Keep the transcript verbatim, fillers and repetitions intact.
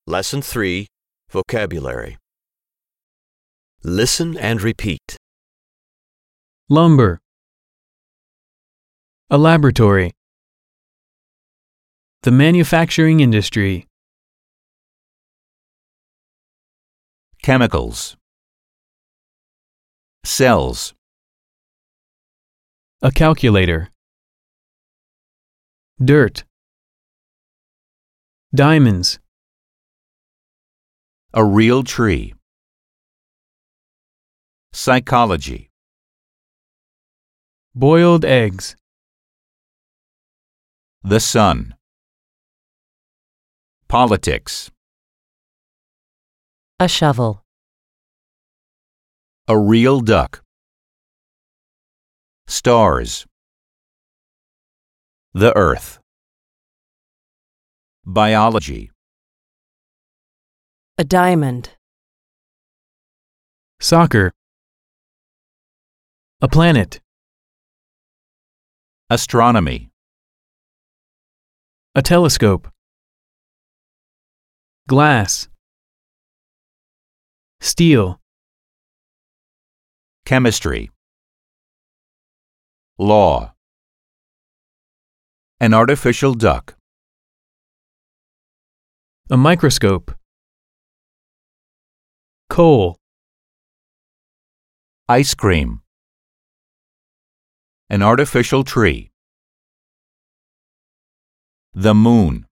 Lesson three, Vocabulary. Listen and repeat. Lumber. A laboratory. The manufacturing industry. Chemicals. Cells. A calculator. Dirt. Diamonds. A real tree. Psychology. Boiled eggs. The sun. Politics. A shovel. A real duck. Stars. The earth. Biology. A diamond. Soccer. A planet. Astronomy. A telescope. Glass. Steel. Chemistry. Law. An artificial duck. A microscope. Coal. Ice cream. An artificial tree. The moon.